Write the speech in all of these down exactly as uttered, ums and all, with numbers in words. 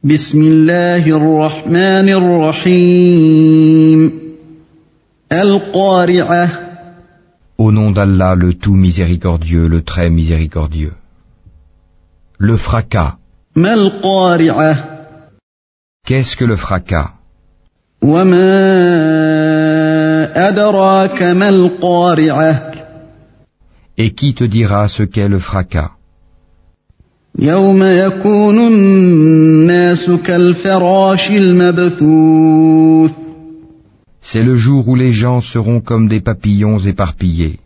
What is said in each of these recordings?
بسم الله الرحمن الرحيم القارعة. Au nom d'Allah, le tout miséricordieux, le très miséricordieux. Le fracas. ما القارعة. Qu'est-ce que le fracas? وما أدراك ما القارعة. Et qui te dira ce qu'est le fracas? يوم يكون الناس كالفراش المبثوث. C'est le jour où les gens seront comme des papillons éparpillés.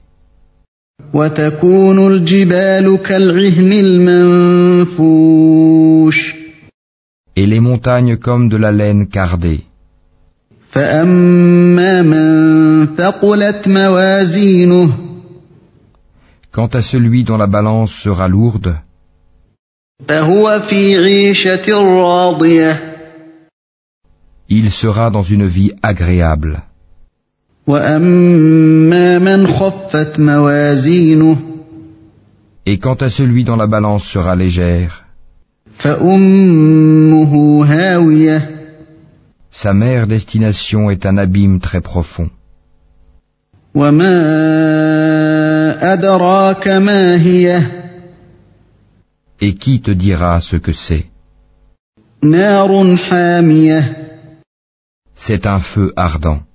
وتكون الجبال كالعهن المنفوش. Et les montagnes comme de la laine cardée. فأما من ثقلت موازينه. Quant à celui dont la balance sera lourde, فهو في عيشة راضية. il sera dans une vie agréable. وأما من خفت موازينه. Et quant à celui dont la balance sera légère, فأمه هاوية. sa mère destination est un abîme très profond. وما أدراك ما هي. Et qui te dira ce que c'est? نار حامية. C'est un feu ardent.